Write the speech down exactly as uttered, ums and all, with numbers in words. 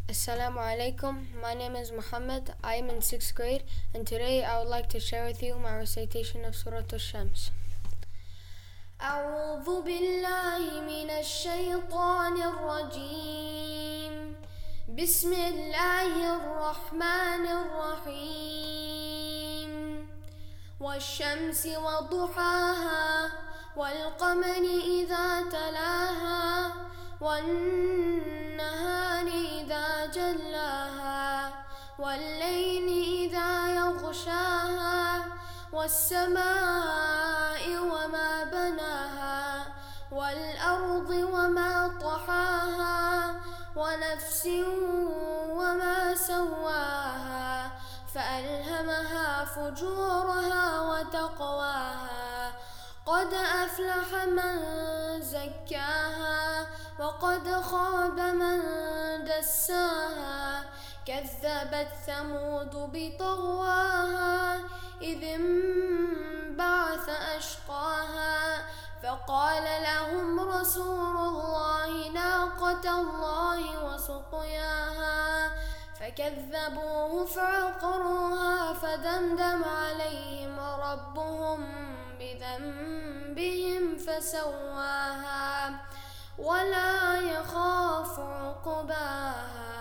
Assalamu alaikum. My name is Muhammad. I am in sixth grade, and today I would like to share with you my recitation of Surah Al-Shams. أعوذ بالله من الشيطان الرجيم. بسم الله الرحمن الرحيم. والشمس وضحاها والقمر إذا تلاها والنهار إذا جلاها والليل إذا يغشاها والسماء وما بناها والأرض وما طحاها ونفس وما سواها فألهمها فجورها وتقواها قد أفلح من زكاها وقد خاب من دساها كذبت ثمود بطغواها إذ انبعث أشقاها فقال لهم رسول الله ناقة الله وسقياها فكذبوه فعقروها فدمدم عليهم ربهم بذنبهم فسواها ولا يخاف عقباها.